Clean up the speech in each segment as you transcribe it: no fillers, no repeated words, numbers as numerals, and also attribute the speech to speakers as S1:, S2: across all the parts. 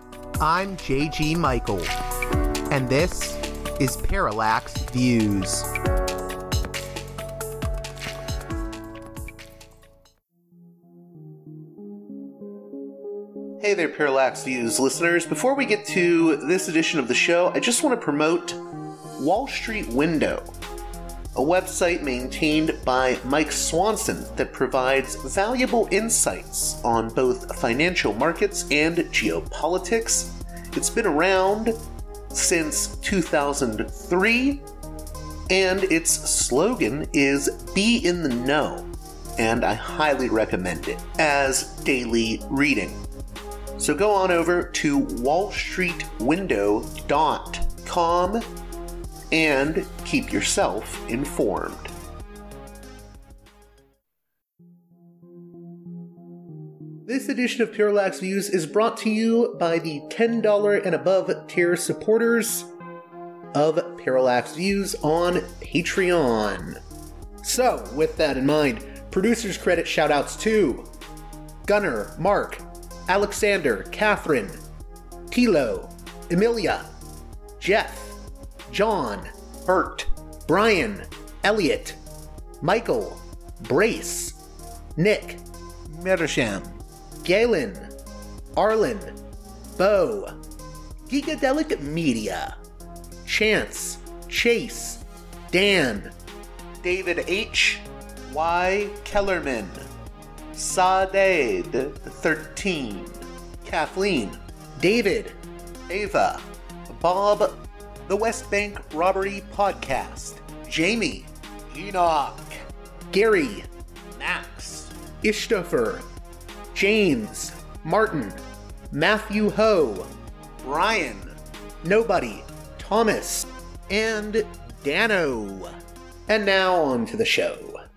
S1: I'm JG Michael, and this is Parallax Views. Hey there, Parallax Views listeners. Before we get to this edition of the show, I just want to promote Wall Street Window, a website maintained by Mike Swanson that provides valuable insights on both financial markets and geopolitics. It's been around since 2003, and its slogan is "Be in the Know," and I highly recommend it as daily reading. So go on over to wallstreetwindow.com and keep yourself informed. This edition of Parallax Views is brought to you by the $10 and above tier supporters of Parallax Views on Patreon. So, with that in mind, producers credit shoutouts to Gunnar, Mark, Alexander, Catherine, Tilo, Emilia, Jeff, John, Bert, Brian, Elliot, Michael, Brace, Nick, Mersham, Galen, Arlen, Bo, Geekadelic Media, Chance, Chase, Dan, David H. Y. Kellerman, Sadeed 13, Kathleen, David, Ava, Bob, The West Bank Robbery Podcast, Jamie, Enoch, Gary, Max, Ishtofer, James, Martin, Matthew Ho, Brian, Nobody, Thomas, and Dano. And now on to the show.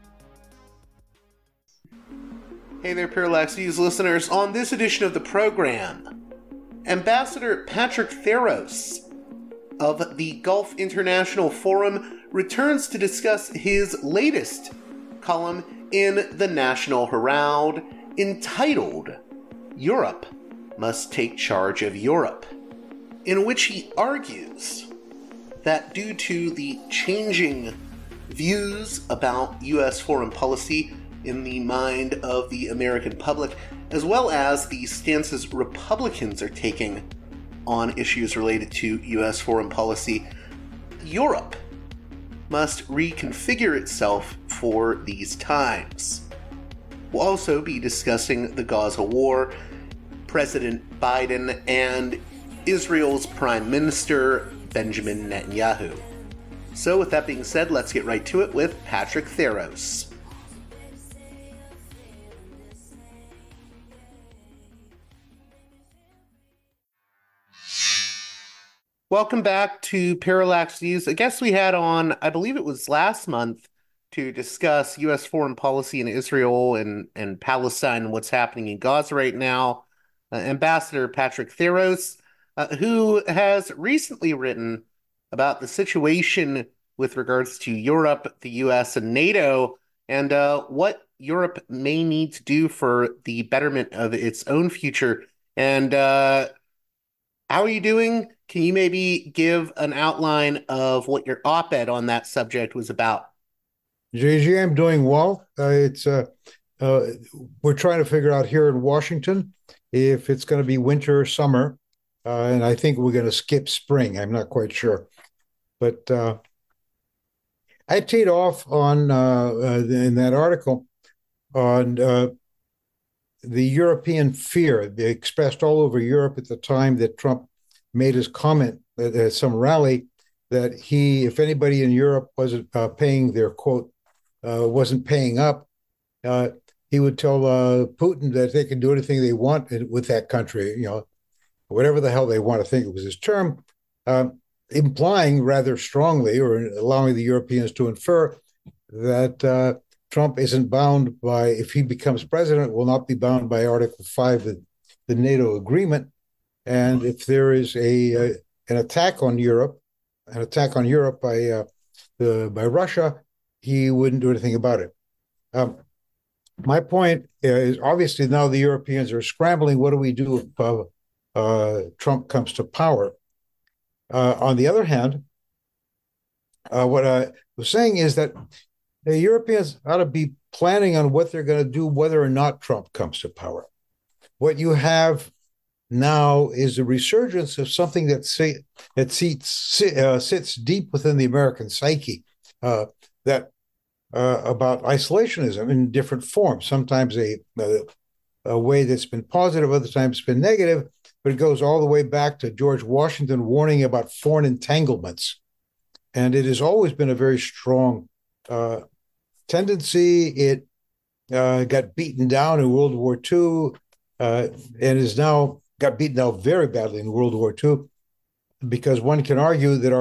S1: Hey there, Parallax Views listeners. On this edition of the program, Ambassador Patrick Theros of the Gulf International Forum returns to discuss his latest column in the National Herald entitled "Europe Must Take Charge of Europe," in which he argues that due to the changing views about U.S. foreign policy in the mind of the American public, as well as the stances Republicans are taking on issues related to U.S. foreign policy, Europe must reconfigure itself for these times. We'll also be discussing the Gaza war, President Biden, and Israel's Prime Minister Benjamin Netanyahu. So with that being said, let's get right to it with Patrick Theros. Welcome back to Parallax Views. A guest we had on, I believe it was last month, to discuss U.S. foreign policy in Israel and Palestine and what's happening in Gaza right now, Ambassador Patrick Theros, who has recently written about the situation with regards to Europe, the U.S., and NATO, and what Europe may need to do for the betterment of its own future. And how are you doing? Can you maybe give an outline of what your op-ed on that subject was about?
S2: JG, I'm doing well. We're trying to figure out here in Washington if it's going to be winter or summer, and I think we're going to skip spring. I'm not quite sure. But I teed off on in that article on the European fear they expressed all over Europe at the time that Trump made his comment at some rally that if anybody in Europe wasn't paying their quote, wasn't paying up, he would tell Putin that they can do anything they want with that country, whatever the hell they want. to think it was his term, implying rather strongly, or allowing the Europeans to infer that Trump isn't bound by, if he becomes president, will not be bound by Article 5 of the NATO agreement. And if there is an attack on Europe by Russia, he wouldn't do anything about it. My point is, obviously now the Europeans are scrambling. What do we do Trump comes to power. On the other hand, what I was saying is that the Europeans ought to be planning on what they're going to do, whether or not Trump comes to power. What you have now is a resurgence of something sits deep within the American psyche, that about isolationism in different forms. Sometimes a way that's been positive, other times it's been negative, but it goes all the way back to George Washington warning about foreign entanglements. And it has always been a very strong tendency. It got beaten down in World War II, and is now got beaten down very badly in World War II, because one can argue that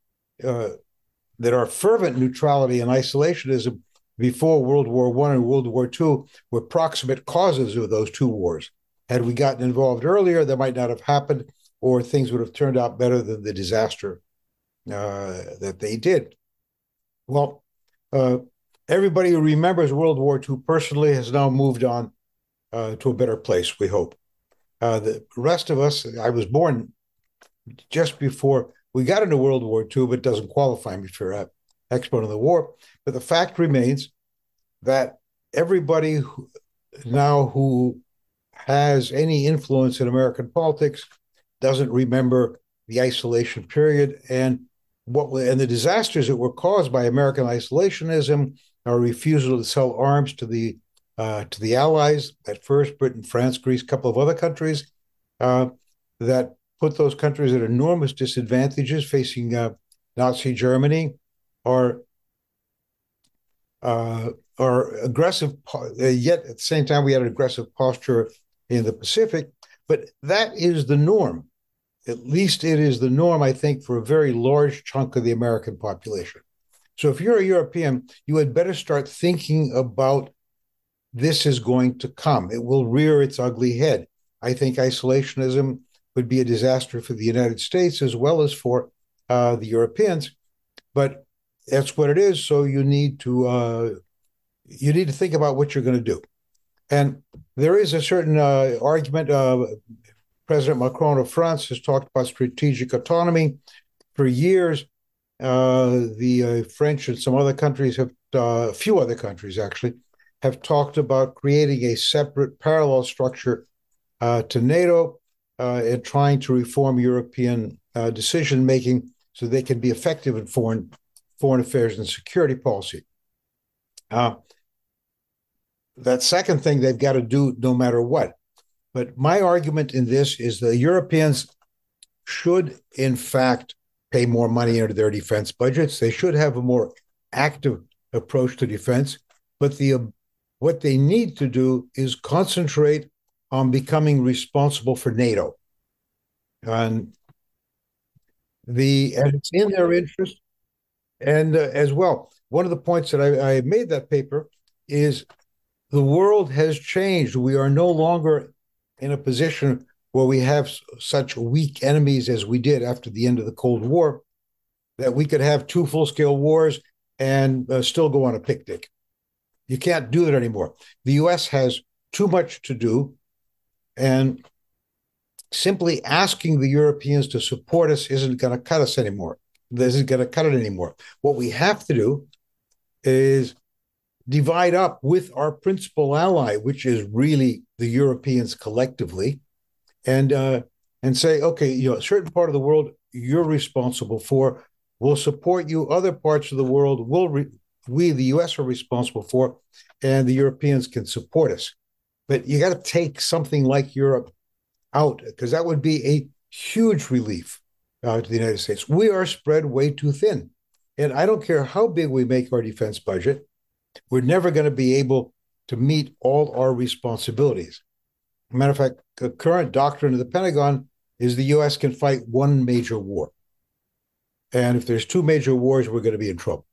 S2: our fervent neutrality and isolationism before World War I and World War II were proximate causes of those two wars. Had we gotten involved earlier, that might not have happened, or things would have turned out better than the disaster that they did. Well, everybody who remembers World War II personally has now moved on to a better place, we hope. The rest of us, I was born just before we got into World War II, but it doesn't qualify me for an exponent of the war. But the fact remains that everybody who has any influence in American politics doesn't remember the isolation period and the disasters that were caused by American isolationism, our refusal to sell arms to the Allies, at first Britain, France, Greece, a couple of other countries, that put those countries at enormous disadvantages facing Nazi Germany, or aggressive, yet at the same time we had an aggressive posture in the Pacific. But that is the norm. At least it is the norm, I think, for a very large chunk of the American population. So if you're a European, you had better start thinking about this is going to come. It will rear its ugly head. I think isolationism would be a disaster for the United States as well as for the Europeans. But that's what it is. So you need to think about what you're going to do. And there is a certain argument. President Macron of France has talked about strategic autonomy for years. The French and some other countries a few other countries actually, have talked about creating a separate parallel structure to NATO and trying to reform European decision making so they can be effective in foreign affairs and security policy. That second thing they've got to do no matter what. But my argument in this is the Europeans should, in fact, pay more money into their defense budgets. They should have a more active approach to defense. But what they need to do is concentrate on becoming responsible for NATO. And it's in their interest. And as well, one of the points that I made that paper is the world has changed. We are no longer in a position where we have such weak enemies as we did after the end of the Cold War, that we could have two full-scale wars and still go on a picnic. You can't do that anymore. The U.S. has too much to do, and simply asking the Europeans to support us isn't going to cut us anymore. This isn't going to cut it anymore. What we have to do is divide up with our principal ally, which is really the Europeans collectively, and say, okay, a certain part of the world you're responsible for. We'll support you. Other parts of the world we, the U.S., are responsible for, and the Europeans can support us. But you got to take something like Europe out, because that would be a huge relief to the United States. We are spread way too thin. And I don't care how big we make our defense budget, we're never going to be able to meet all our responsibilities. Matter of fact, the current doctrine of the Pentagon is the U.S. can fight one major war. And if there's two major wars, we're going to be in trouble.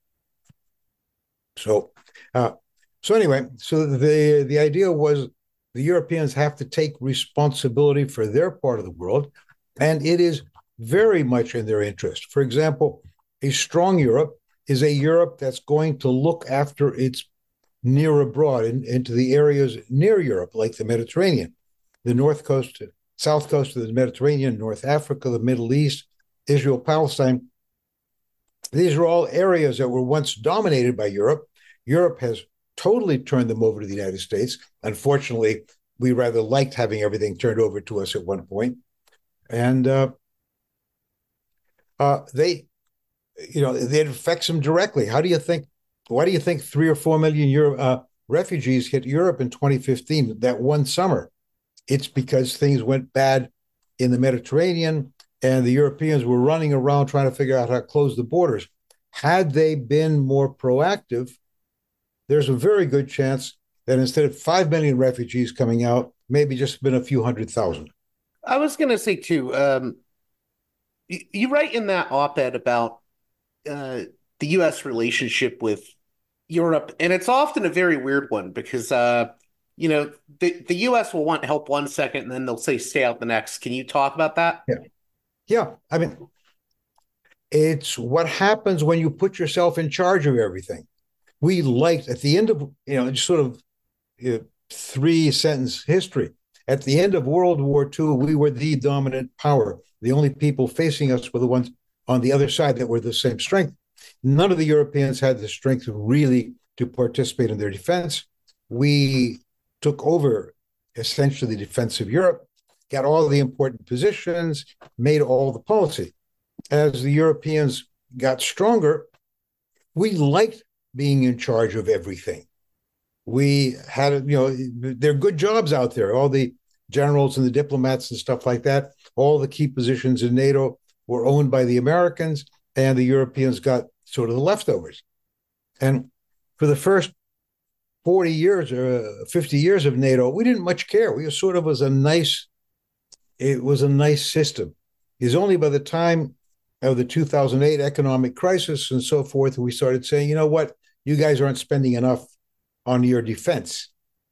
S2: So anyway, the idea was the Europeans have to take responsibility for their part of the world, and it is very much in their interest. For example, a strong Europe is a Europe that's going to look after its near abroad into the areas near Europe, like the Mediterranean, the north coast, south coast of the Mediterranean, North Africa, the Middle East, Israel, Palestine. These are all areas that were once dominated by Europe. Europe has totally turned them over to the United States. Unfortunately, we rather liked having everything turned over to us at one point. And they, it affects them directly. Why do you think 3 or 4 million refugees hit Europe in 2015, that one summer? It's because things went bad in the Mediterranean and the Europeans were running around trying to figure out how to close the borders. Had they been more proactive, there's a very good chance that instead of 5 million refugees coming out, maybe just been a few 100,000.
S1: I was going to say too, you write in that op-ed about the U.S. relationship with Europe, and it's often a very weird one because the U.S. will want help one second and then they'll say stay out the next. Can you talk about that?
S2: Yeah. Yeah. I mean, it's what happens when you put yourself in charge of everything. We liked at the end of, just sort of 3 sentence history. At the end of World War II, we were the dominant power. The only people facing us were the ones on the other side that were the same strength. None of the Europeans had the strength really to participate in their defense. We took over essentially the defense of Europe, got all the important positions, made all the policy. As the Europeans got stronger, we liked being in charge of everything. We had, there are good jobs out there. All the generals and the diplomats and stuff like that, all the key positions in NATO were owned by the Americans, and the Europeans got sort of the leftovers. And for the first 40 years or 50 years of NATO, we didn't much care. We sort of it was a nice system. It's only by the time of the 2008 economic crisis and so forth, we started saying, you know what, you guys aren't spending enough on your defense.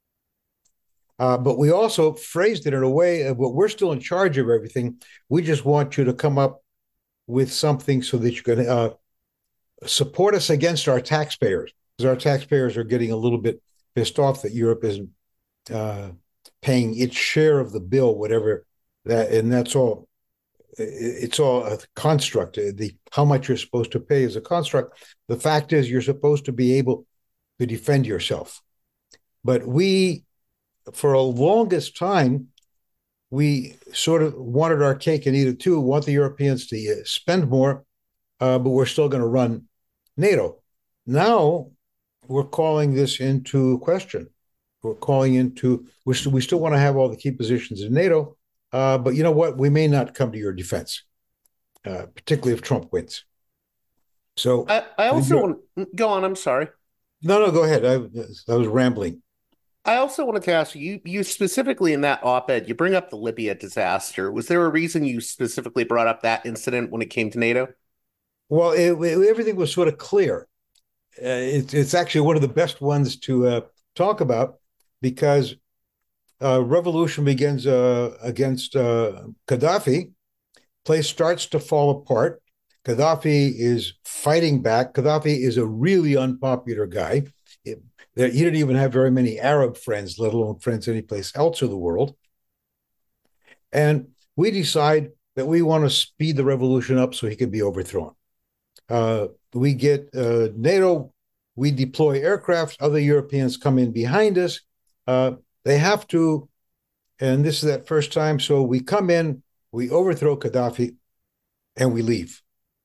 S2: But we also phrased it in a way of, well, we're still in charge of everything. We just want you to come up with something so that you can support us against our taxpayers, because our taxpayers are getting a little bit pissed off that Europe isn't paying its share of the bill, whatever that, and that's all. It's all a construct. How much you're supposed to pay is a construct. The fact is, you're supposed to be able to defend yourself. But we, for a longest time, we sort of wanted our cake and eat it too. Want the Europeans to spend more, but we're still going to run NATO. Now we're calling this into question. We still want to have all the key positions in NATO, but you know what? We may not come to your defense, particularly if Trump wins. So
S1: I also want go on. I'm sorry.
S2: No, go ahead. I was rambling.
S1: I also wanted to ask you, you specifically in that op-ed, you bring up the Libya disaster. Was there a reason you specifically brought up that incident when it came to NATO?
S2: Well, everything was sort of clear. It's actually one of the best ones to talk about because revolution begins against Gaddafi. Place starts to fall apart. Gaddafi is fighting back. Gaddafi is a really unpopular guy. He didn't even have very many Arab friends, let alone friends anyplace else in the world. And we decide that we want to speed the revolution up so he can be overthrown. We get NATO, we deploy aircraft, other Europeans come in behind us. They have to, and this is that first time, so we come in, we overthrow Gaddafi, and we leave.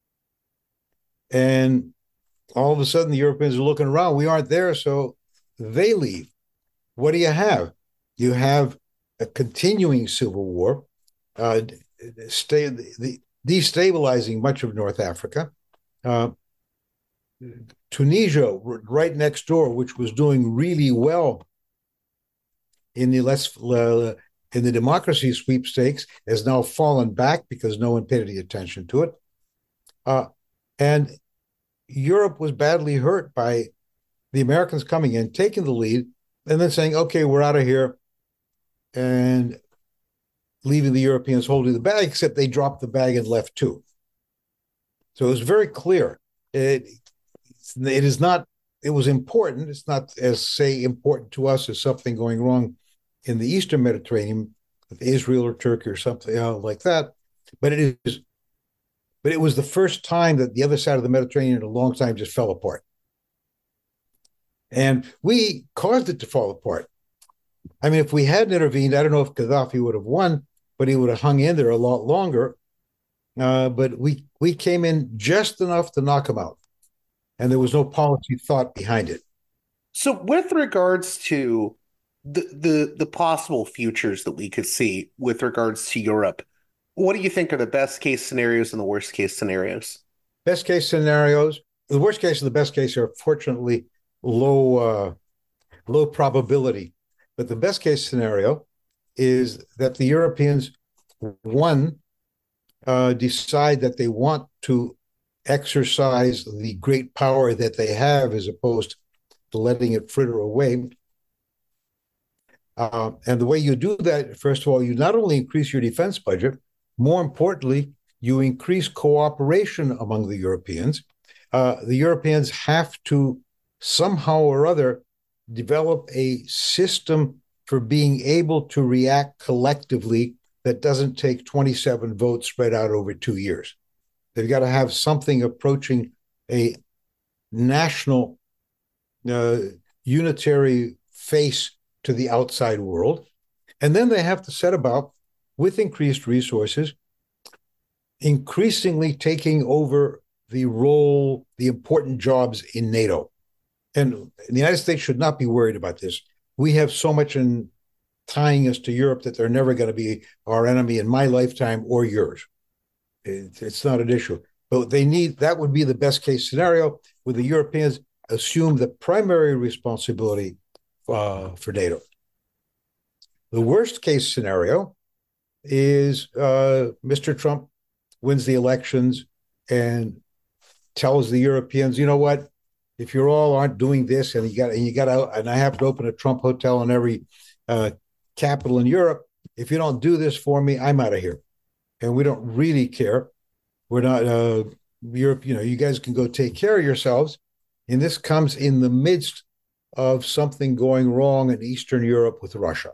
S2: And all of a sudden, the Europeans are looking around. We aren't there, so they leave. What do you have? You have a continuing civil war, destabilizing much of North Africa. Tunisia, right next door, which was doing really well in the democracy sweepstakes, has now fallen back because no one paid any attention to it. And Europe was badly hurt by the Americans coming in, taking the lead, and then saying, okay, we're out of here, and leaving the Europeans holding the bag, except they dropped the bag and left too. So it was very clear. It was important. It's not as, say, important to us as something going wrong in the Eastern Mediterranean, with Israel or Turkey or something like that. But it is, but it was the first time that the other side of the Mediterranean in a long time just fell apart, and we caused it to fall apart. I mean, if we hadn't intervened, I don't know if Gaddafi would have won, but he would have hung in there a lot longer. But we came in just enough to knock him out, and there was no policy thought behind it.
S1: So, with regards to the possible futures that we could see with regards to Europe, what do you think are the best case scenarios and the worst case scenarios?
S2: Best case scenarios, the worst case and the best case are fortunately low low probability, but the best case scenario is that the Europeans, one, decide that they want to exercise the great power that they have as opposed to letting it fritter away. And the way you do that, first of all, you not only increase your defense budget, more importantly, you increase cooperation among the Europeans. The Europeans have to somehow or other develop a system for being able to react collectively that doesn't take 27 votes spread out over 2 years. They've got to have something approaching a national unitary face to the outside world. And then they have to set about, with increased resources, increasingly taking over the role, the important jobs in NATO. And the United States should not be worried about this. We have so much in tying us to Europe that they're never going to be our enemy in my lifetime or yours. It's not an issue. But they need, that would be the best case scenario, where the Europeans assume the primary responsibility for NATO. The worst case scenario is Mr. Trump wins the elections and tells the Europeans, you know what, if you all aren't doing this, and you got out, and I have to open a Trump hotel in every capital in Europe, if you don't do this for me, I'm out of here. And we don't really care. We're not Europe. You guys can go take care of yourselves. And this comes in the midst of something going wrong in Eastern Europe with Russia.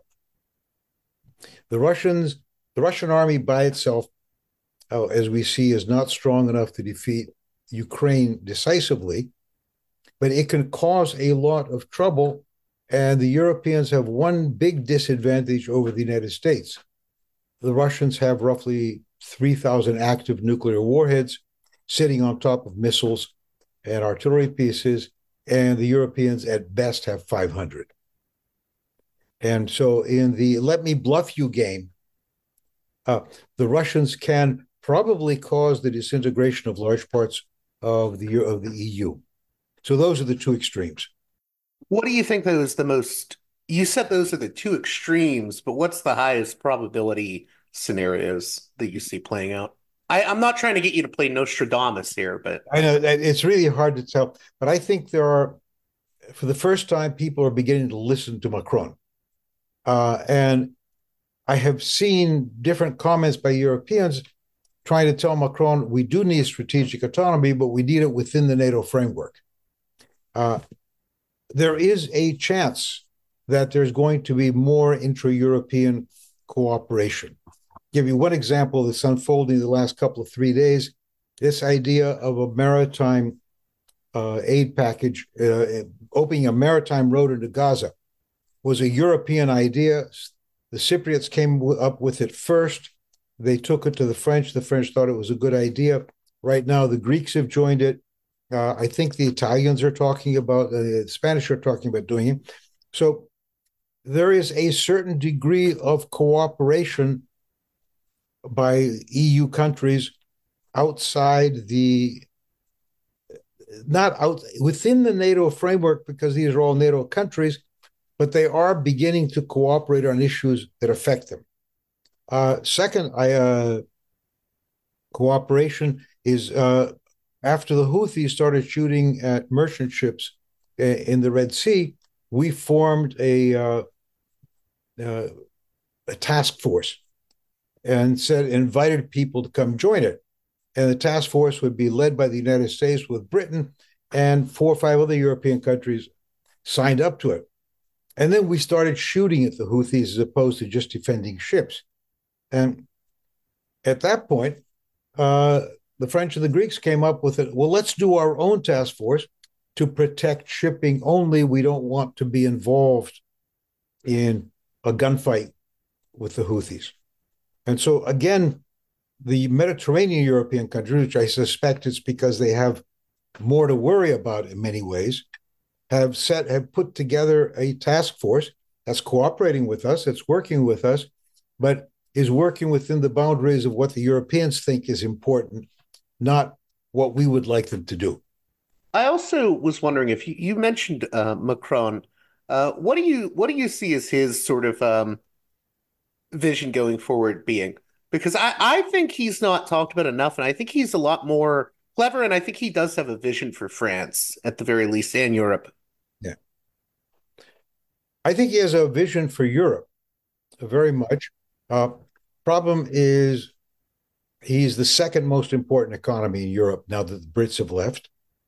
S2: The Russian army by itself, as we see, is not strong enough to defeat Ukraine decisively, but it can cause a lot of trouble. And the Europeans have one big disadvantage over the United States. The Russians have roughly 3,000 active nuclear warheads sitting on top of missiles and artillery pieces, and the Europeans at best have 500. And so in the let me bluff you game, the Russians can probably cause the disintegration of large parts of the EU. So those are the two extremes.
S1: What do you think those the most? You said those are the two extremes, but what's the highest probability scenarios that you see playing out? I'm not trying to get you to play Nostradamus here, but
S2: I know that it's really hard to tell, but I think there are, for the first time, people are beginning to listen to Macron. And I have seen different comments by Europeans trying to tell Macron, we do need strategic autonomy, but we need it within the NATO framework. There is a chance that there's going to be more intra-European cooperation. Give you one example that's unfolding the last couple of 3 days. This idea of a maritime aid package, opening a maritime road into Gaza, was a European idea. The Cypriots came up with it first. They took it to the French. The French thought it was a good idea. Right now, the Greeks have joined it. I think the Italians are talking about, the Spanish are talking about doing it. So there is a certain degree of cooperation by EU countries outside not out within the NATO framework, because these are all NATO countries, but they are beginning to cooperate on issues that affect them. Second, cooperation is after the Houthis started shooting at merchant ships in the Red Sea, we formed a task force and invited people to come join it. And the task force would be led by the United States, with Britain and 4 or 5 other European countries signed up to it. And then we started shooting at the Houthis as opposed to just defending ships. And at that point, uh, the French and the Greeks came up with it. Well, let's do our own task force to protect shipping only. We don't want to be involved in a gunfight with the Houthis. And so, again, the Mediterranean European countries, which I suspect it's because they have more to worry about in many ways, have put together a task force that's cooperating with us, that's working with us, but is working within the boundaries of what the Europeans think is important, not what we would like them to do.
S1: I also was wondering if you mentioned Macron. What do you see as his sort of vision going forward being? Because I think he's not talked about enough, and I think he's a lot more clever, and I think he does have a vision for France at the very least and Europe.
S2: Yeah. I think he has a vision for Europe very much. Uh, Problem is he's the second most important economy in Europe now that the Brits have left.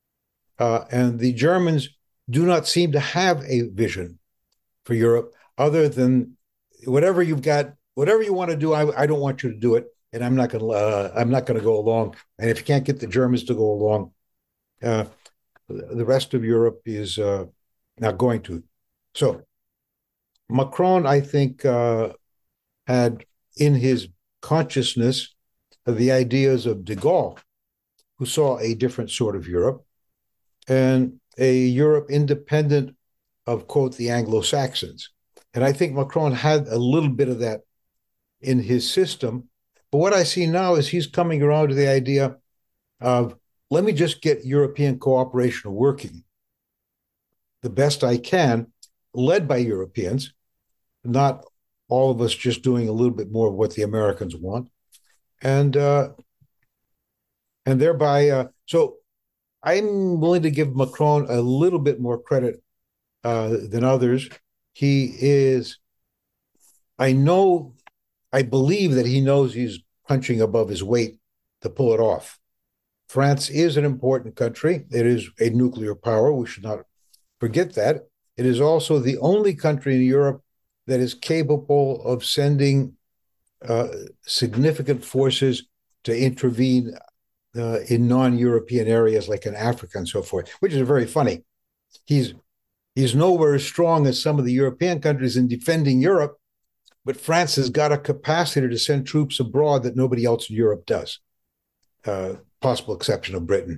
S2: And the Germans do not seem to have a vision for Europe other than whatever you've got, whatever you want to do. I don't want you to do it, and I'm not going to go along. And if you can't get the Germans to go along, uh, the rest of Europe is not going to. So Macron, I think, had in his consciousness the ideas of de Gaulle, who saw a different sort of Europe and a Europe independent of, quote, the Anglo-Saxons. And I think Macron had a little bit of that in his system. But what I see now is he's coming around to the idea of let me just get European cooperation working the best I can, led by Europeans, not all of us just doing a little bit more of what the Americans want. And and thereby, so I'm willing to give Macron a little bit more credit than others. He is, I know, I believe that he knows he's punching above his weight to pull it off. France is an important country. It is a nuclear power. We should not forget that. It is also the only country in Europe that is capable of sending significant forces to intervene in non-European areas like in Africa and so forth, which is very funny. He's nowhere as strong as some of the European countries in defending Europe, but France has got a capacity to send troops abroad that nobody else in Europe does, possible exception of Britain.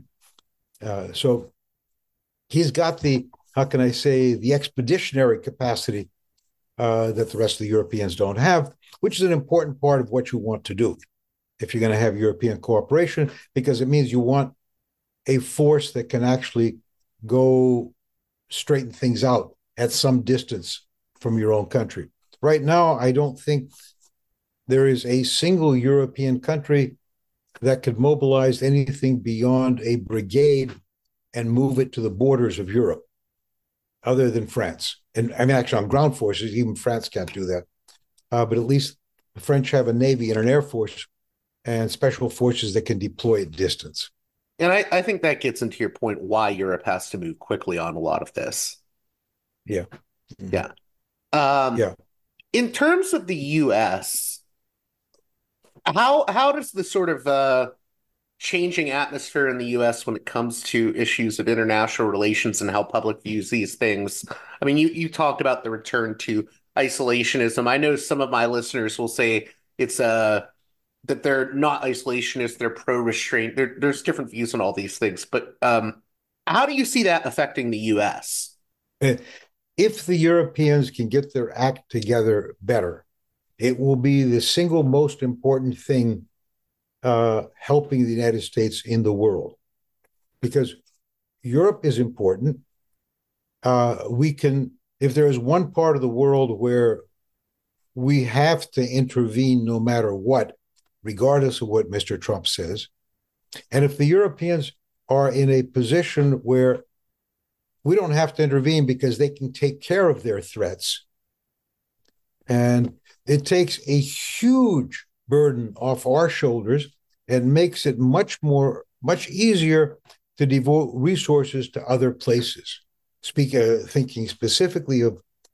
S2: So he's got the, how can I say, the expeditionary capacity that the rest of the Europeans don't have, which is an important part of what you want to do if you're going to have European cooperation, because it means you want a force that can actually go straighten things out at some distance from your own country. Right now, I don't think there is a single European country that could mobilize anything beyond a brigade and move it to the borders of Europe, other than France. And I mean, actually, on ground forces, even France can't do that. But at least the French have a navy and an air force and special forces that can deploy at distance.
S1: And I think that gets into your point why Europe has to move quickly on a lot of this.
S2: Yeah. Mm-hmm.
S1: Yeah. Um,
S2: Yeah.
S1: in terms of the US, how does the sort of changing atmosphere in the US when it comes to issues of international relations and how public views these things? I mean, you talked about the return to isolationism. I know some of my listeners will say it's that they're not isolationists, they're pro-restraint. There's different views on all these things, but how do you see that affecting the US?
S2: If the Europeans can get their act together better, it will be the single most important thing helping the United States in the world, because Europe is important. We can, if there is one part of the world where we have to intervene no matter what, regardless of what Mr. Trump says, and if the Europeans are in a position where we don't have to intervene because they can take care of their threats, and it takes a huge burden off our shoulders and makes it much easier to devote resources to other places. Thinking specifically of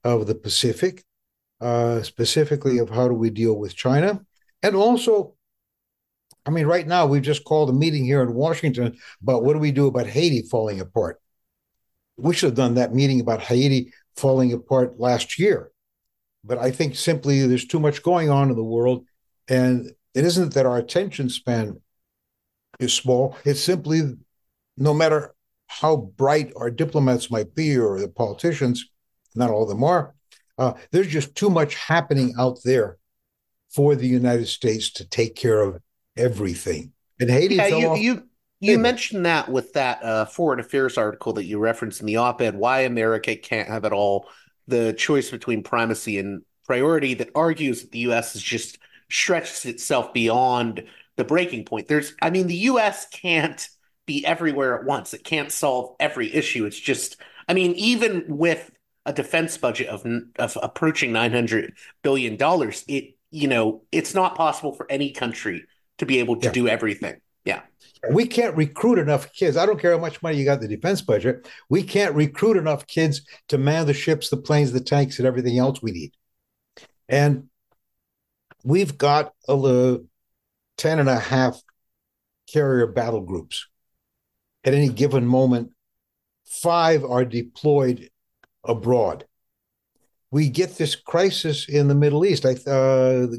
S2: of the Pacific, specifically of how do we deal with China. And also, I mean, right now we've just called a meeting here in Washington about what do we do about Haiti falling apart. We should have done that meeting about Haiti falling apart last year. But I think simply there's too much going on in the world. And it isn't that our attention span is small. It's simply no matter how bright our diplomats might be or the politicians, not all of them are, there's just too much happening out there for the United States to take care of everything. And Haiti
S1: Yeah,
S2: fell
S1: you
S2: off
S1: you
S2: the
S1: you
S2: table.
S1: mentioned that with that foreign affairs article that you referenced in the op-ed, why America can't have it all, the choice between primacy and priority that argues that the U.S. has just stretched itself beyond the breaking point. I mean, the U.S. can't be everywhere at once. It can't solve every issue. It's just, I mean, even with a defense budget of approaching $900 billion, it's not possible for any country to be able to
S2: Yeah.
S1: do everything. Yeah.
S2: We can't recruit enough kids. I don't care how much money you got in the defense budget. We can't recruit enough kids to man the ships, the planes, the tanks, and everything else we need. And we've got 10 and a half carrier battle groups. At any given moment, 5 are deployed abroad. We get this crisis in the Middle East, the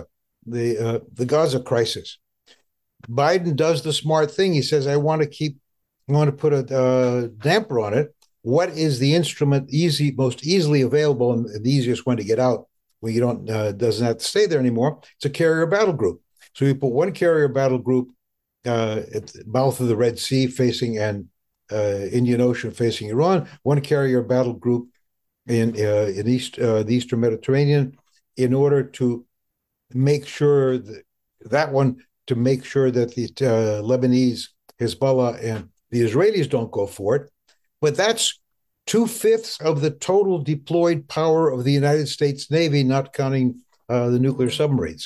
S2: Gaza crisis. Biden does the smart thing. He says, I want to put a damper on it. What is the instrument most easily available and the easiest one to get out when you doesn't have to stay there anymore? It's a carrier battle group. So we put one carrier battle group at the mouth of the Red Sea facing and Indian Ocean facing Iran, one carrier battle group in the Eastern Mediterranean, in order to make sure to make sure that the Lebanese, Hezbollah, and the Israelis don't go for it. But that's 2/5 of the total deployed power of the United States Navy, not counting the nuclear submarines.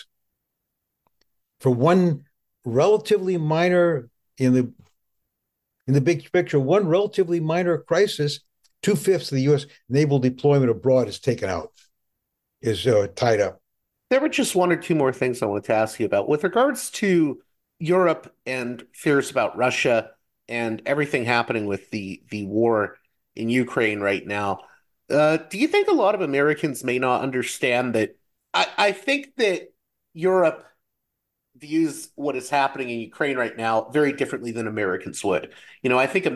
S2: For one relatively minor in the big picture, one relatively minor crisis, 2/5 of the U.S. naval deployment abroad is taken out, is tied up.
S1: There were just one or two more things I wanted to ask you about. With regards to Europe and fears about Russia and everything happening with the war in Ukraine right now, do you think a lot of Americans may not understand that? I think that Europe views what is happening in Ukraine right now very differently than Americans would. I think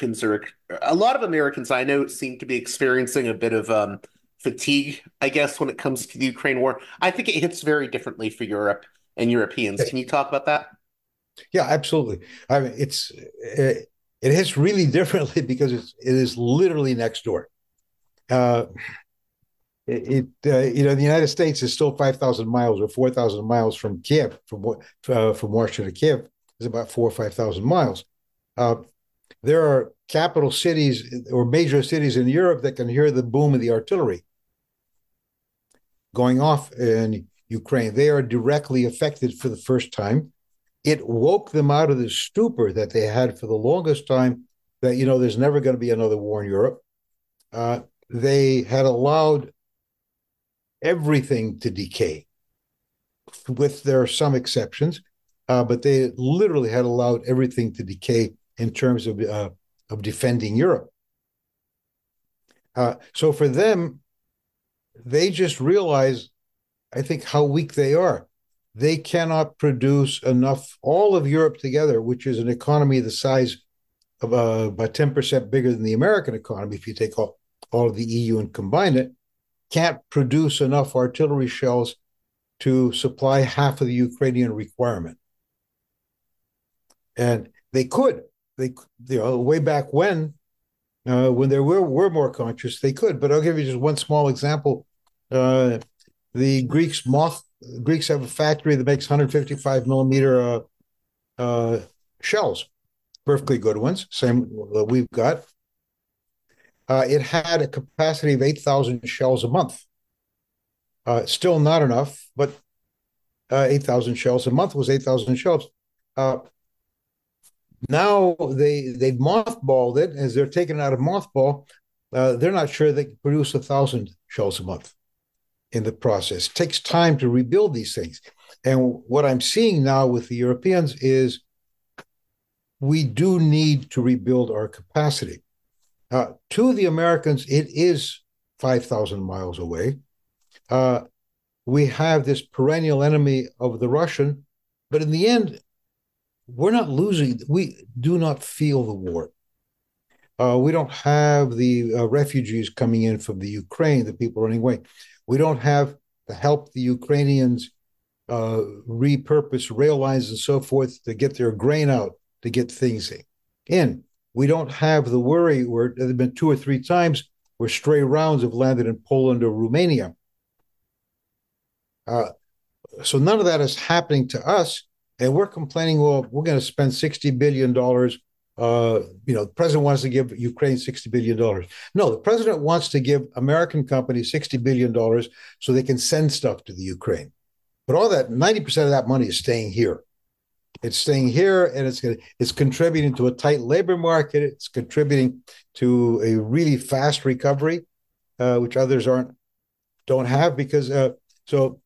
S1: a lot of Americans I know seem to be experiencing a bit of fatigue, I guess, when it comes to the Ukraine war. I think it hits very differently for Europe and Europeans. Can you talk about that?
S2: Yeah, absolutely. I mean, it hits really differently because it is literally next door. Uh, the United States is still 5,000 miles or 4,000 miles from Kiev, from Washington to Kiev is about 4 or 5,000 miles. Uh, there are capital cities or major cities in Europe that can hear the boom of the artillery going off in Ukraine. They are directly affected for the first time. It woke them out of the stupor that they had for the longest time that, there's never going to be another war in Europe. They had allowed everything to decay, with there are some exceptions, but they literally had allowed everything to decay in terms of defending Europe. So for them, they just realize, I think, how weak they are. They cannot produce enough. All of Europe together, which is an economy the size of about 10% bigger than the American economy, if you take all of the EU and combine it, can't produce enough artillery shells to supply half of the Ukrainian requirement. And they could, way back when they were more conscious, they could. But I'll give you just one small example. The Greeks have a factory that makes 155 millimeter shells, perfectly good ones, same that we've got. It had a capacity of 8,000 shells a month. Still not enough, but 8,000 shells a month was 8,000 shells. Now they've mothballed it. As they're taking it out of mothball, they're not sure they can produce 1,000 shells a month in the process. It takes time to rebuild these things. And what I'm seeing now with the Europeans is we do need to rebuild our capacity. To the Americans, it is 5,000 miles away. We have this perennial enemy of the Russian, but in the end, we're not losing. We do not feel the war. We don't have the refugees coming in from the Ukraine, the people running away. We don't have to help the Ukrainians repurpose rail lines and so forth to get their grain out, to get things in. We don't have the worry where there have been 2 or 3 times where stray rounds have landed in Poland or Romania. So none of that is happening to us. And we're complaining, well, we're going to spend $60 billion. The president wants to give Ukraine $60 billion. No, the president wants to give American companies $60 billion so they can send stuff to the Ukraine. But all that, 90% of that money is staying here. It's staying here, and it's contributing to a tight labor market. It's contributing to a really fast recovery, which others don't have. Because so,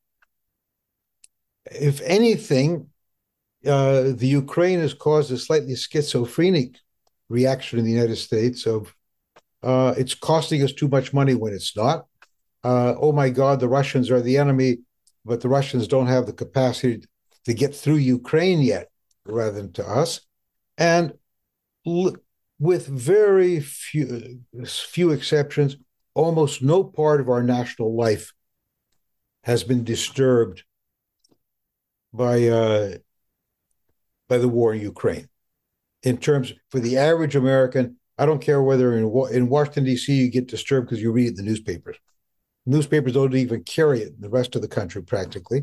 S2: if anything, the Ukraine has caused a slightly schizophrenic reaction in the United States of it's costing us too much money when it's not. Oh my God, the Russians are the enemy, but the Russians don't have the capacity to get through Ukraine yet, rather than to us. And with very few exceptions, almost no part of our national life has been disturbed by the war in Ukraine. In terms for the average American, I don't care whether in Washington, D.C., you get disturbed because you read it in the newspapers. Newspapers don't even carry it in the rest of the country practically.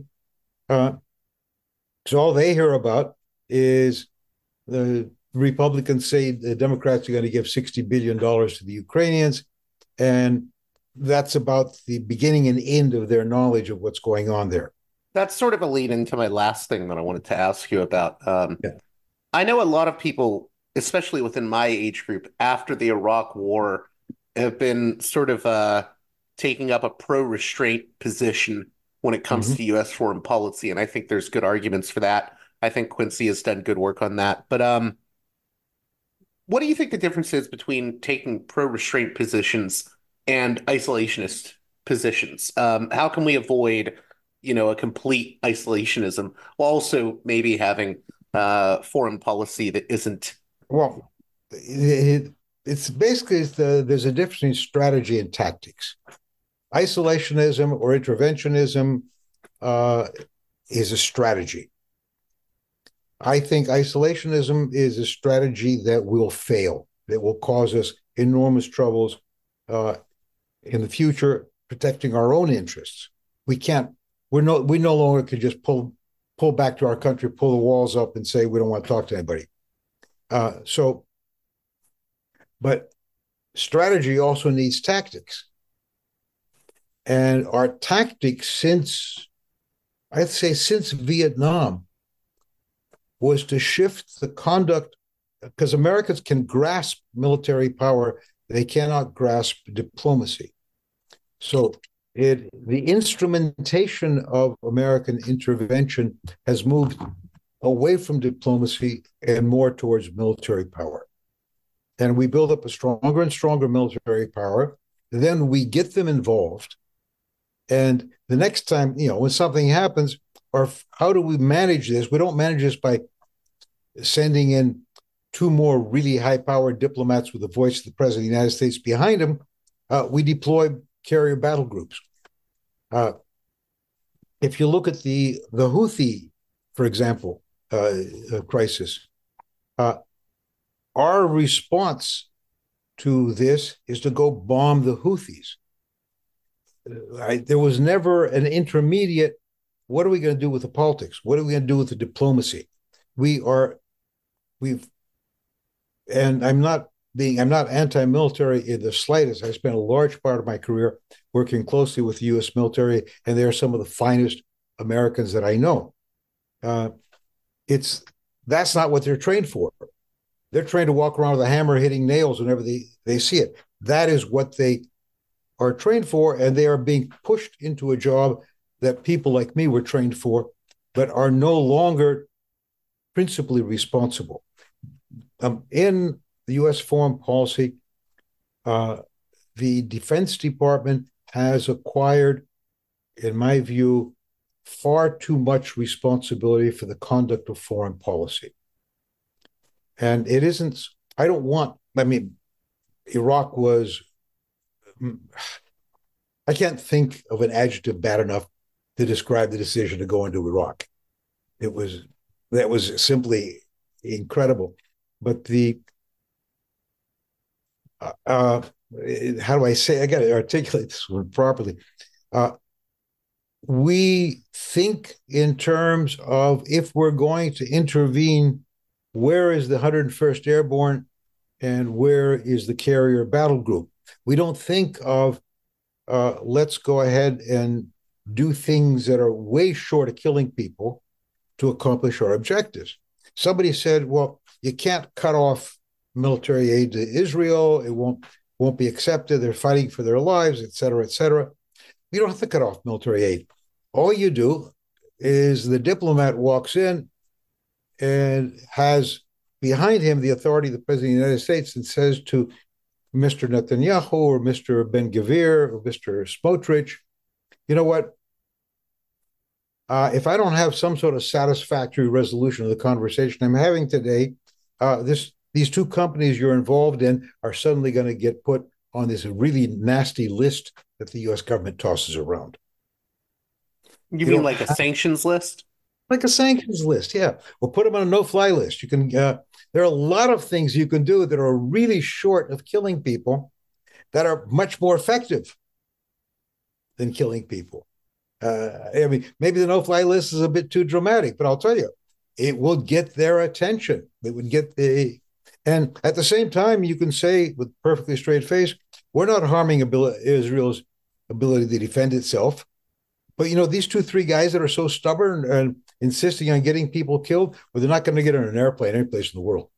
S2: So all they hear about is the Republicans say the Democrats are going to give $60 billion to the Ukrainians, and that's about the beginning and end of their knowledge of what's going on there.
S1: That's sort of a lead into my last thing that I wanted to ask you about.
S2: Yeah.
S1: I know a lot of people, especially within my age group, after the Iraq War, have been sort of taking up a pro-restraint position when it comes
S2: Mm-hmm.
S1: to U.S. foreign policy, and I think there's good arguments for that. I think Quincy has done good work on that. But what do you think the difference is between taking pro-restraint positions and isolationist positions? How can we avoid, a complete isolationism while also maybe having foreign policy that isn't?
S2: Well, it's basically there's a difference between strategy and tactics. Isolationism or interventionism is a strategy. I think isolationism is a strategy that will fail, that will cause us enormous troubles in the future, protecting our own interests. We can't. We no longer can just pull back to our country, pull the walls up, and say we don't want to talk to anybody. But strategy also needs tactics, and our tactics I'd say since Vietnam was to shift the conduct, because Americans can grasp military power, they cannot grasp diplomacy. So the instrumentation of American intervention has moved away from diplomacy and more towards military power. And we build up a stronger and stronger military power. Then we get them involved. And the next time, when something happens, or how do we manage this? We don't manage this by sending in 2 more really high-powered diplomats with the voice of the President of the United States behind them. We deploy carrier battle groups. If you look at the Houthi, for example, crisis, our response to this is to go bomb the Houthis. There was never an intermediate. What are we going to do with the politics? What are we going to do with the diplomacy? And I'm not anti-military in the slightest. I spent a large part of my career working closely with the U.S. military, and they're some of the finest Americans that I know. That's not what they're trained for. They're trained to walk around with a hammer hitting nails whenever they see it. that is what they are trained for, and they are being pushed into a job that people like me were trained for, but are no longer principally responsible. In the U.S. foreign policy, uh, the Defense Department has acquired, in my view, far too much responsibility for the conduct of foreign policy. And it isn't, I don't want, I mean, Iraq was, I can't think of an adjective bad enough to describe the decision to go into Iraq. It was, that was simply incredible. But the, how do I say, I got to articulate this one properly. Uh, we think in terms of if we're going to intervene, where is the 101st Airborne and where is the carrier battle group? We don't think of let's go ahead and do things that are way short of killing people to accomplish our objectives. Somebody said, well, you can't cut off military aid to Israel. It won't be accepted. They're fighting for their lives, et cetera, et cetera. You don't have to cut off military aid. All you do is the diplomat walks in and has behind him the authority of the President of the United States and says to Mr. Netanyahu or Mr. Ben-Gvir or Mr. Smotrich, you know what? If I don't have some sort of satisfactory resolution of the conversation I'm having today, these two companies you're involved in are suddenly going to get put on this really nasty list that the U.S. government tosses around.
S1: You mean like a sanctions list?
S2: Like a sanctions list, yeah. Or put them on a no-fly list. You can. There are a lot of things you can do that are really short of killing people that are much more effective than killing people. I mean, maybe the no-fly list is a bit too dramatic, but I'll tell you, it will get their attention. It would get the, and at the same time, you can say with perfectly straight face, we're not harming Israel's ability to defend itself. But you know, these 2, 3 guys that are so stubborn and insisting on getting people killed, well, they're not going to get on an airplane any place in the world.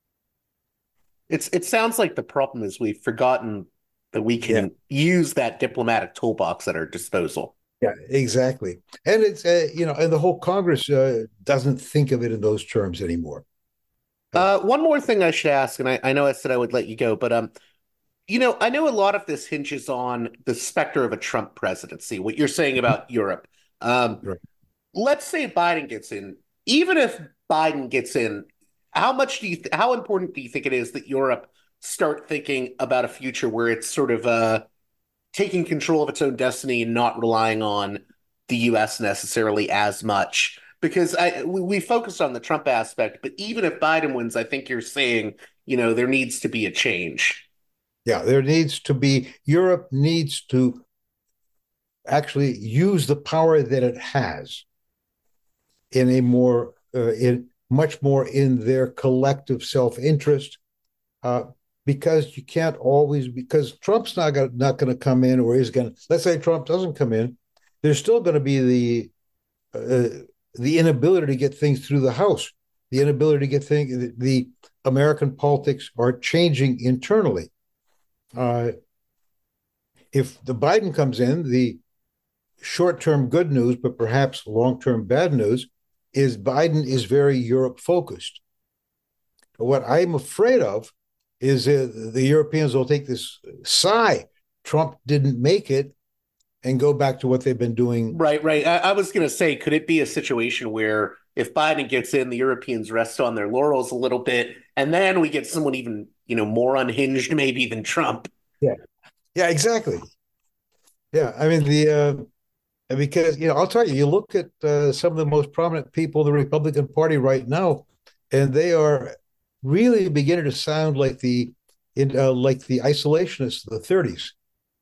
S1: It sounds like the problem is we've forgotten that we can use that diplomatic toolbox at our disposal.
S2: Yeah, exactly. And it's you know, and the whole Congress doesn't think of it in those terms anymore.
S1: One more thing I should ask, and I know I said I would let you go, but I know a lot of this hinges on the specter of a Trump presidency, what you're saying about Europe.
S2: Right.
S1: Let's say Biden gets in. Even if Biden gets in, how important do you think it is that Europe start thinking about a future where it's sort of taking control of its own destiny and not relying on the US necessarily as much? Because we focused on the Trump aspect, but even if Biden wins, I think you're saying, there needs to be a change.
S2: Yeah, there needs to be, Europe needs to actually use the power that it has in a more, in much more in their collective self-interest, because you can't always, because Trump's not going to come in, or is going to, let's say Trump doesn't come in, there's still going to be the inability to get things through the House, the inability to get things, the American politics are changing internally. If the Biden comes in, the short-term good news, but perhaps long-term bad news, is Biden is very Europe-focused. What I'm afraid of is the Europeans will take this sigh, Trump didn't make it, and go back to what they've been doing.
S1: Right, right. I was going to say, could it be a situation where if Biden gets in, the Europeans rest on their laurels a little bit, and then we get someone even, more unhinged maybe than Trump?
S2: Yeah, yeah, exactly. Yeah, I mean, because, I'll tell you, you look at some of the most prominent people in the Republican Party right now, and they are really beginning to sound like the isolationists of the 30s.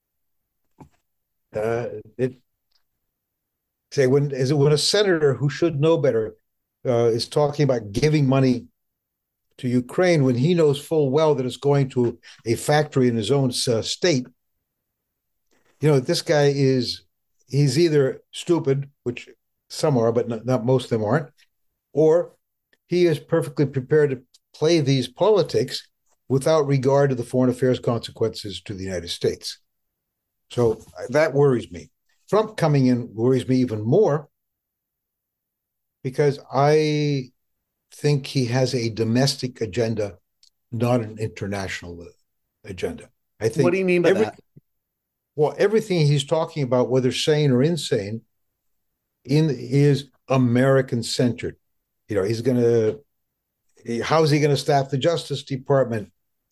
S2: When a senator who should know better is talking about giving money to Ukraine when he knows full well that it's going to a factory in his own state, this guy he's either stupid, which some are, but not most of them aren't, or he is perfectly prepared to play these politics without regard to the foreign affairs consequences to the United States. So that worries me. Trump coming in worries me even more because I think he has a domestic agenda, not an international agenda. I
S1: What do
S2: think
S1: you mean by that?
S2: everything he's talking about, whether sane or insane, is American centered. He's going to how's he going to staff the Justice Department?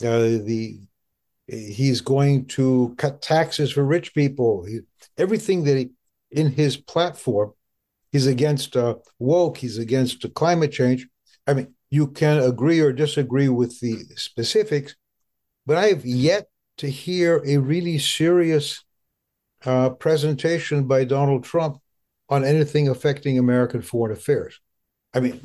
S2: He's going to cut taxes for rich people. Everything in his platform, he's against woke. He's against climate change. I mean, you can agree or disagree with the specifics, but I have yet to hear a really serious presentation by Donald Trump on anything affecting American foreign affairs. I mean,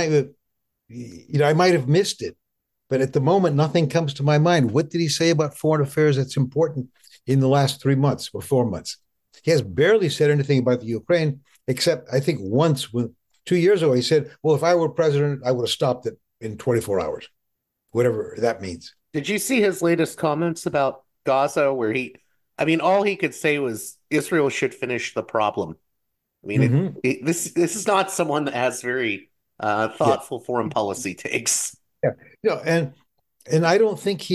S2: I might have missed it, but at the moment, nothing comes to my mind. What did he say about foreign affairs that's important in the last 3 months or 4 months? He has barely said anything about the Ukraine, except I think once, 2 years ago, he said, well, if I were president, I would have stopped it in 24 hours, whatever that means.
S1: Did you see his latest comments about Gaza where I mean, all he could say was Israel should finish the problem. I mean,
S2: Mm-hmm.
S1: this is not someone that has very
S2: Yeah.
S1: thoughtful foreign policy takes.
S2: Yeah. And I don't think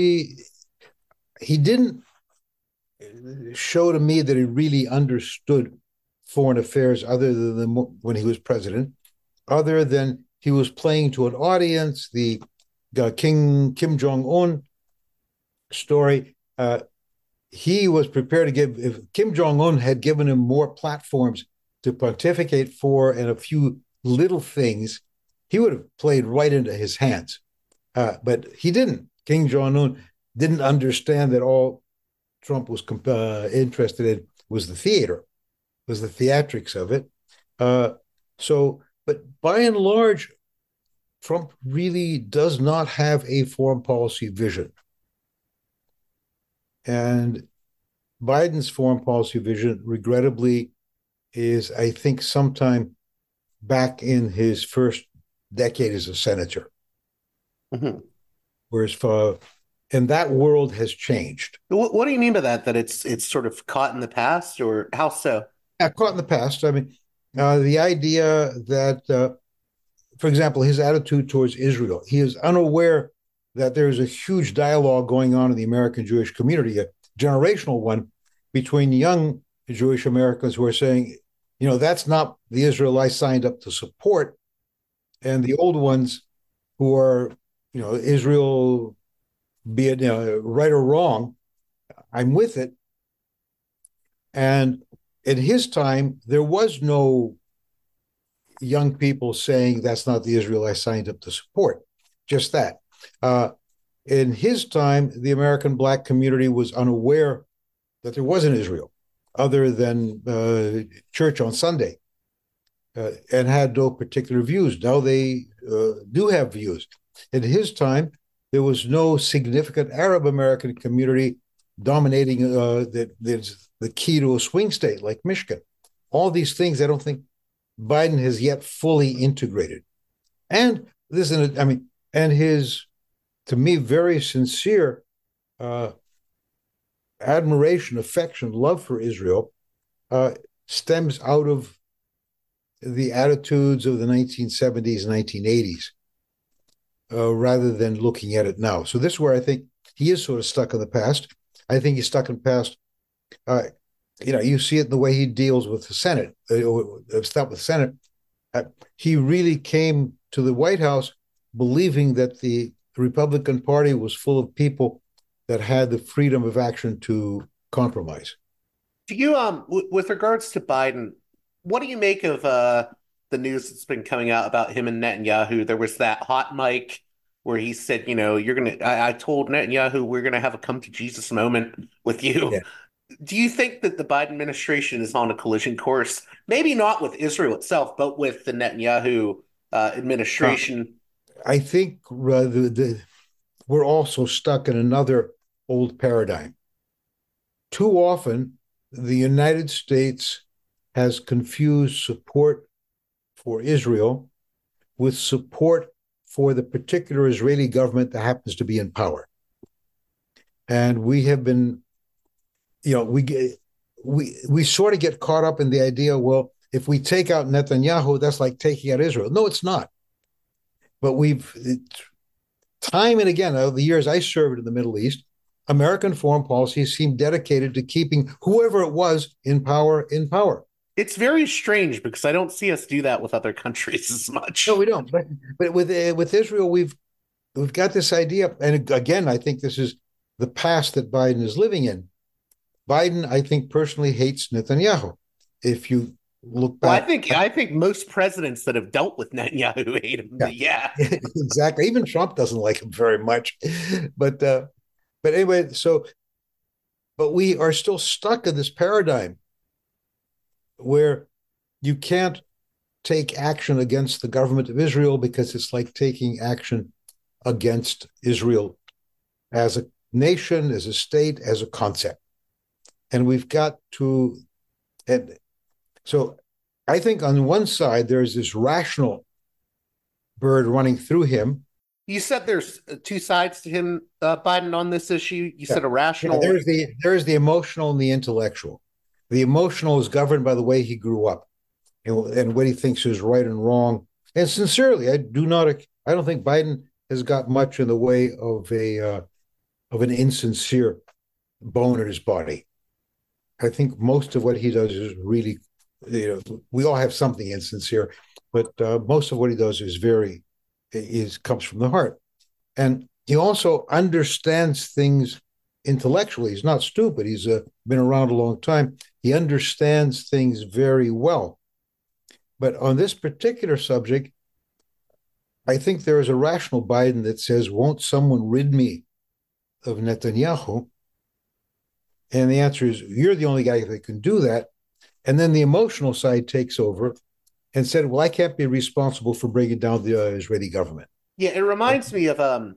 S2: he didn't show to me that he really understood foreign affairs other than when he was president, other than he was playing to an audience, the Kim Jong-un story. He was prepared to give, if Kim Jong-un had given him more platforms to pontificate for and a few little things, he would have played right into his hands. But he didn't. Kim Jong-un didn't understand that all Trump was interested in was the theater, was the theatrics of it. But by and large, Trump really does not have a foreign policy vision. And Biden's foreign policy vision, regrettably, is, I think, sometime back in his first decade as a senator.
S1: Mm-hmm.
S2: Whereas and that world has changed.
S1: What do you mean by that? That it's sort of caught in the past, or how so?
S2: Caught in the past. I mean, the idea that, for example, his attitude towards Israel, he is unaware that there is a huge dialogue going on in the American Jewish community, a generational one, between young Jewish Americans who are saying, that's not the Israel I signed up to support, and the old ones who are, Israel, be it right or wrong, I'm with it. And in his time, there was no young people saying that's not the Israel I signed up to support. Just that. In his time, the American Black community was unaware that there was an Israel other than church on Sunday, and had no particular views. Now they do have views. In his time, there was no significant Arab American community dominating that's the key to a swing state like Michigan. All these things I don't think Biden has yet fully integrated. And this, I mean, and his, to me, very sincere admiration, affection, love for Israel stems out of the attitudes of the 1970s, 1980s, rather than looking at it now. So this is where I think he is sort of stuck in the past. I think he's stuck in the past. You see it in the way he deals with the Senate. Stop with the Senate. He really came to the White House believing that the Republican Party was full of people that had the freedom of action to compromise.
S1: Do you with regards to Biden, what do you make of the news that's been coming out about him and Netanyahu? There was that hot mic where he said, you're gonna. I told Netanyahu we're gonna have a come to Jesus moment with you.
S2: Yeah.
S1: Do you think that the Biden administration is on a collision course? Maybe not with Israel itself, but with the Netanyahu administration.
S2: I think we're also stuck in another old paradigm. Too often, the United States has confused support for Israel with support for the particular Israeli government that happens to be in power. And we have been, we sort of get caught up in the idea, well, if we take out Netanyahu, that's like taking out Israel. No, it's not. But time and again, over the years I served in the Middle East, American foreign policy seemed dedicated to keeping whoever it was in power in power.
S1: It's very strange because I don't see us do that with other countries as much.
S2: No, we don't. But with Israel, we've got this idea, and again, I think this is the past that Biden is living in. Biden, I think, personally hates Netanyahu. If you look back,
S1: well, I think most presidents that have dealt with Netanyahu hate him. Yeah.
S2: Exactly. Even Trump doesn't like him very much. But anyway, but we are still stuck in this paradigm where you can't take action against the government of Israel because it's like taking action against Israel as a nation, as a state, as a concept. And we've got to, and so I think on one side, there's this rational bird running through him.
S1: You said there's two sides to him, Biden, on this issue. You said a rational.
S2: Yeah, there's the emotional and the intellectual. The emotional is governed by the way he grew up and what he thinks is right and wrong. And sincerely, I don't think Biden has got much in the way of an insincere bone in his body. I think most of what he does is really, we all have something insincere, but most of what he does comes from the heart. And he also understands things intellectually. He's not stupid. He's been around a long time. He understands things very well. But on this particular subject, I think there is a rational Biden that says, won't someone rid me of Netanyahu? And the answer is, you're the only guy that can do that. And then the emotional side takes over and said, well, I can't be responsible for bringing down the Israeli government.
S1: Yeah, it reminds me of,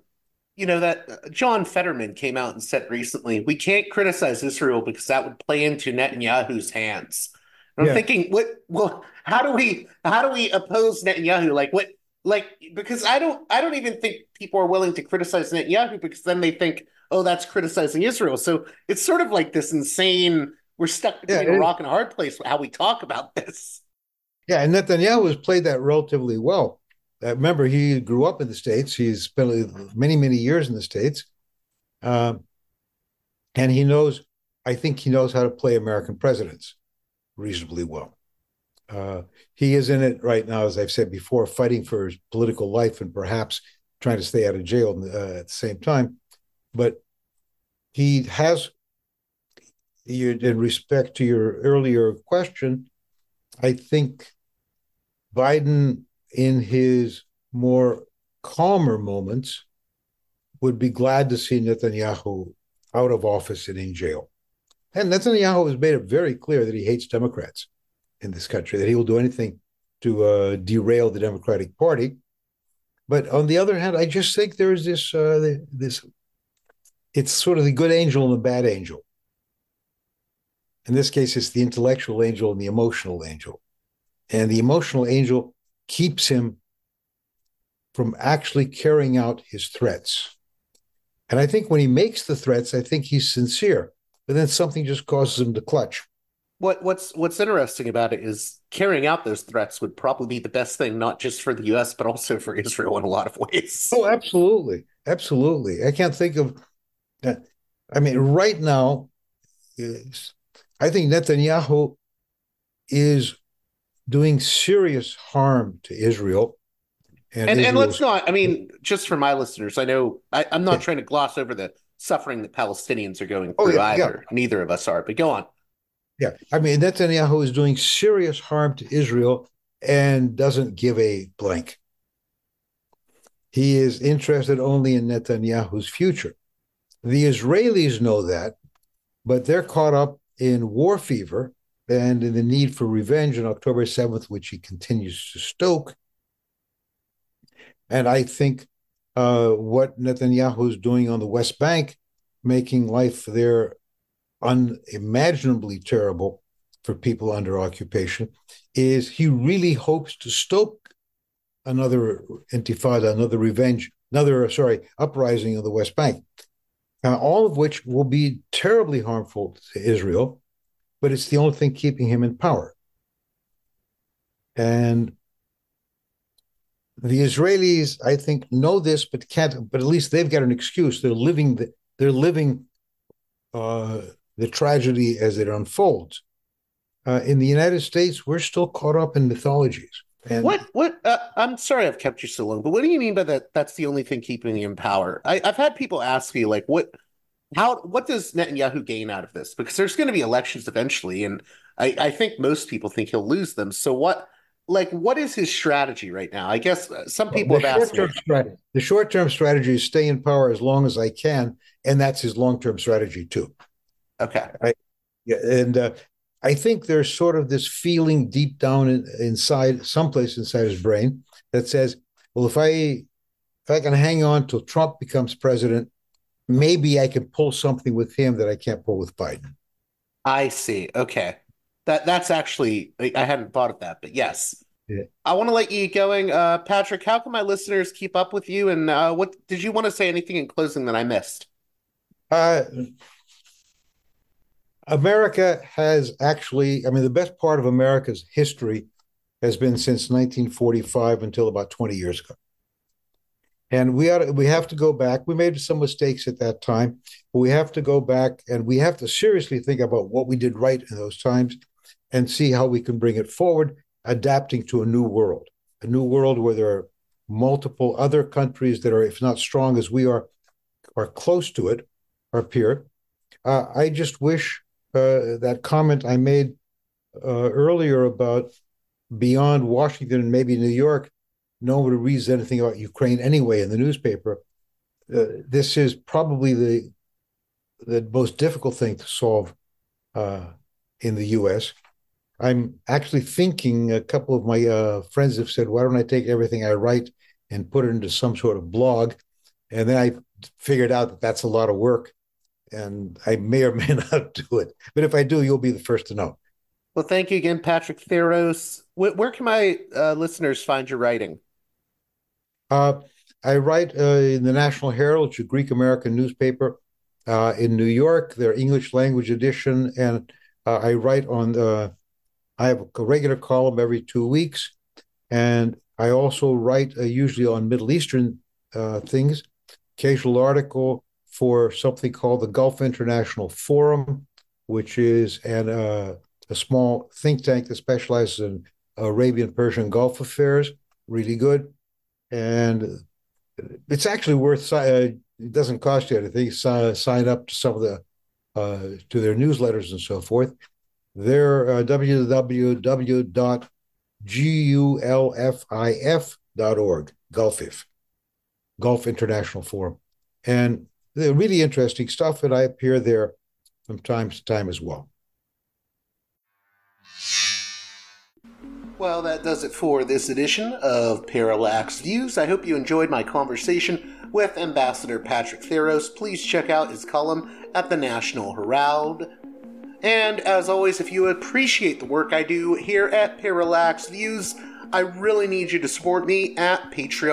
S1: that John Fetterman came out and said recently, we can't criticize Israel because that would play into Netanyahu's hands. And I'm thinking, how do we oppose Netanyahu? Because I don't even think people are willing to criticize Netanyahu because then they think, oh, that's criticizing Israel. So it's sort of like this insane, we're stuck between a rock and a hard place how we talk about this.
S2: Yeah, and Netanyahu has played that relatively well. Remember, he grew up in the States. He's spent many, many years in the States. And I think he knows how to play American presidents reasonably well. He is in it right now, as I've said before, fighting for his political life and perhaps trying to stay out of jail at the same time. But he has, in respect to your earlier question, I think Biden, in his more calmer moments, would be glad to see Netanyahu out of office and in jail. And Netanyahu has made it very clear that he hates Democrats in this country, that he will do anything to derail the Democratic Party. But on the other hand, I just think there's this it's sort of the good angel and the bad angel. In this case, it's the intellectual angel and the emotional angel. And the emotional angel keeps him from actually carrying out his threats. And I think when he makes the threats, I think he's sincere. But then something just causes him to clutch.
S1: What's interesting about it is carrying out those threats would probably be the best thing, not just for the U.S., but also for Israel in a lot of ways.
S2: Oh, absolutely. Absolutely. I can't think of that. I mean, right now, I think Netanyahu is doing serious harm to Israel.
S1: And let's not, I mean, just for my listeners, I know I'm not trying to gloss over the suffering that Palestinians are going through either. Yeah. Neither of us are, but go on.
S2: Yeah, I mean, Netanyahu is doing serious harm to Israel and doesn't give a blank. He is interested only in Netanyahu's future. The Israelis know that, but they're caught up in war fever and in the need for revenge on October 7th, which he continues to stoke. And I think what Netanyahu is doing on the West Bank, making life there unimaginably terrible for people under occupation, is he really hopes to stoke another intifada, another revenge, uprising of the West Bank, all of which will be terribly harmful to Israel, but it's the only thing keeping him in power. And the Israelis, I think, know this, but can't. But at least they've got an excuse. They're living the tragedy as it unfolds. In the United States, we're still caught up in mythologies.
S1: And I'm sorry I've kept you so long, but what do you mean by that? That's the only thing keeping you in power? I've had people ask me, like, what does Netanyahu gain out of this? Because there's going to be elections eventually, and I think most people think he'll lose them. So what is his strategy right now? I guess some people have asked me.
S2: The short-term strategy is stay in power as long as I can, and that's his long-term strategy too.
S1: Okay.
S2: I think there's sort of this feeling deep down inside, someplace inside his brain, that says, well, if I can hang on till Trump becomes president, maybe I can pull something with him that I can't pull with Biden.
S1: I see. Okay. That's actually, I hadn't thought of that, but yes. Yeah. I want to let you get going. Patrick, how can my listeners keep up with you? And what did you want to say anything in closing that I missed?
S2: America has actually, the best part of America's history has been since 1945 until about 20 years ago. And we have to go back. We made some mistakes at that time, but we have to go back and we have to seriously think about what we did right in those times and see how we can bring it forward, adapting to a new world where there are multiple other countries that are, if not strong as we are close to it, our peer. I just wish that comment I made earlier about beyond Washington and maybe New York, nobody reads anything about Ukraine anyway in the newspaper. This is probably the most difficult thing to solve in the U.S. I'm actually thinking, a couple of my friends have said, why don't I take everything I write and put it into some sort of blog? And then I figured out that that's a lot of work, and I may or may not do it. But if I do, you'll be the first to know.
S1: Well, thank you again, Patrick Theros. Where can my listeners find your writing?
S2: I write in the National Herald, which is a Greek-American newspaper in New York, their English language edition, and I write on I have a regular column every 2 weeks, and I also write usually on Middle Eastern things, occasional article for something called the Gulf International Forum, which is a small think tank that specializes in Arabian, Persian Gulf affairs, really good. And it's actually worth, it doesn't cost you anything, sign up to some of the, to their newsletters and so forth. They're www.gulfif.org, Gulfif, Gulf International Forum. And they're really interesting stuff, and I appear there from time to time as well.
S1: Well, that does it for this edition of Parallax Views. I hope you enjoyed my conversation with Ambassador Patrick Theros. Please check out his column at the National Herald. And as always, if you appreciate the work I do here at Parallax Views, I really need you to support me at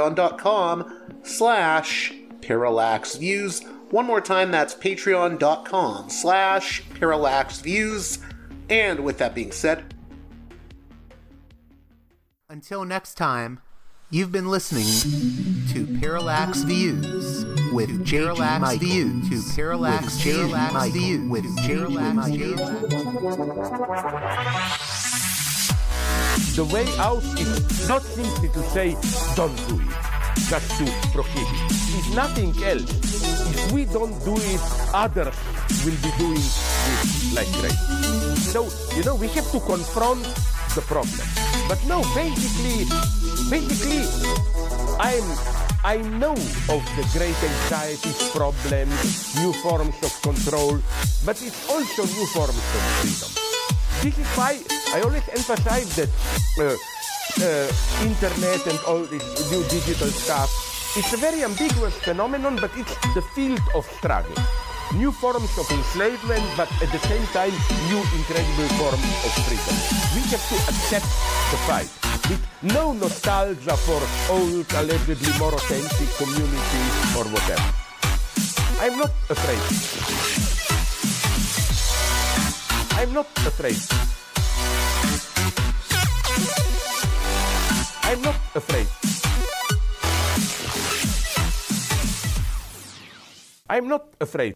S1: patreon.com/parallaxviews. One more time, that's patreon.com/parallaxviews. And with that being said, until next time, you've been listening to Parallax Views with Parallax Views to Parallax Views with Parallax Views.
S3: The way out is not simply to say don't do it, just to prohibit. It's nothing else. If we don't do it, others will be doing it like crazy. So, we have to confront the problem. But no, basically, I know of the great anxieties, problems, new forms of control, but it's also new forms of freedom. This is why I always emphasize that internet and all this new digital stuff, it's a very ambiguous phenomenon, but it's the field of struggle. New forms of enslavement, but at the same time, new incredible forms of freedom. We have to accept the fight. with no nostalgia for old, allegedly more authentic communities or whatever. I'm not afraid. I'm not afraid. I'm not afraid. I'm not afraid.